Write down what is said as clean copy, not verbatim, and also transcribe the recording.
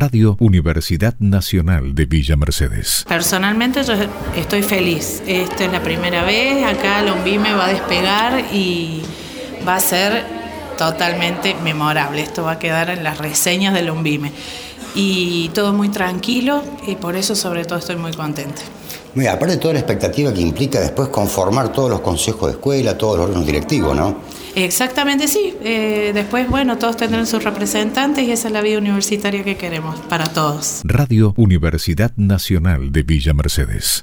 Radio Universidad Nacional de Villa Mercedes. Personalmente yo estoy feliz. Esta es la primera vez, acá la UNVIME va a despegar y va a ser totalmente memorable. Esto va a quedar en las reseñas de la UNVIME. Y todo muy tranquilo y por eso sobre todo estoy muy contenta. Mira, aparte de toda la expectativa que implica después conformar todos los consejos de escuela, todos los órganos directivos, ¿no? Exactamente, sí. Después, bueno, todos tendrán sus representantes y esa es la vida universitaria que queremos para todos. Radio Universidad Nacional de Villa Mercedes.